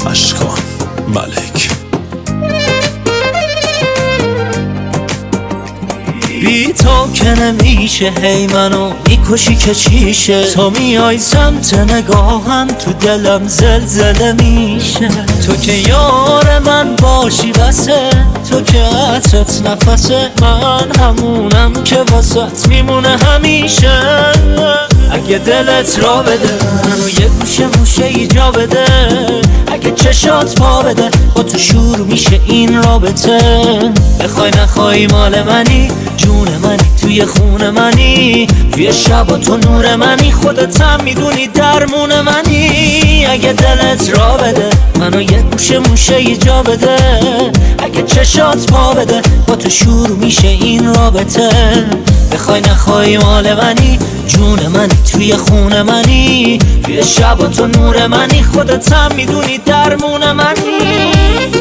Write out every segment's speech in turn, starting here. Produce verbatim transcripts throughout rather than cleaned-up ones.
اشکان ملک. بی تو که نمیشه، هی منو میکشی که چیشه، تو میای سمت نگاهم تو دلم زلزله میشه. تو که یار من باشی بسه، تو که عطرت نفسه، من همونم که واسط میمونه همیشه. اگه دلت را بده منو یه گوشه موشه ایجا بده، اگه چشات پا بده با تو شور میشه این رابطه. بخوای نخوای مال منی، جون منی، توی خون منی، توی شب و تو نور منی، خودت هم میدونی درمون منی. اگه دلت را بده منو یه گوشه موشه ایجا بده، اگه چشات پا بده با تو شور میشه این رابطه. بخوای نخوای مال منی، جون منی، توی خون منی، توی شب و تو نور منی، خودت هم میدونی درمون منی.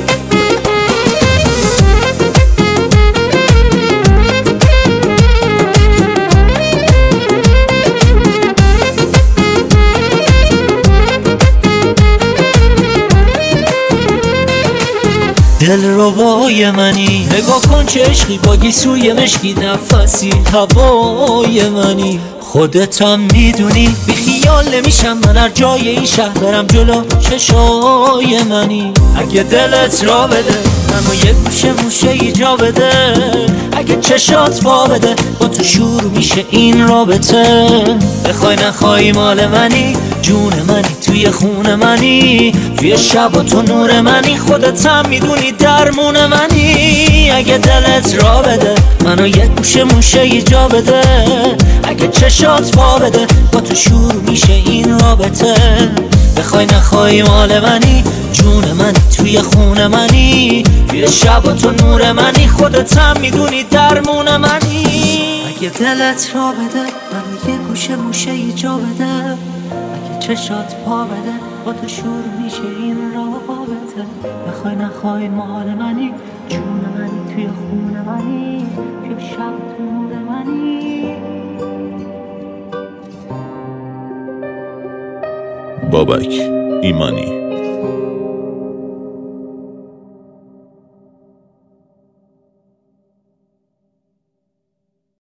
دل ربای منی، نگاه کن چه عشقی با گیسوی مشکی، نفسی هوای منی، خودتم میدونی. بی خیال نمیشم من هر جای این شهر برم جلو چشای منی. اگه دلت را بده منو یه گوشه موشه ایجا بده، اگه چشات پا بده با تو شور میشه این رابطه. بخوای نخوای مال منی، جون منی، توی خون منی، توی شب و تو نور منی، خودت هم میدونی درمون منی. اگه دلت را بده منو یه گوشه موشه ایجا بده، اگه چشات پا بده با تو شور میشه این رابطه. بخوای نخوای مال منی، جون منی، توی خون منی، توی شب و تو نور منی، خودت هم میدونی درمون منی. اگه دلت را بده منو یه گوشه موشه ایجا بده، اگه چشات پا بده با تو شور میشه این رابطه. بخوای نخوای مال منی، جون منی، توی خون منی، توی شب تو نور منی. بابک ایمانی.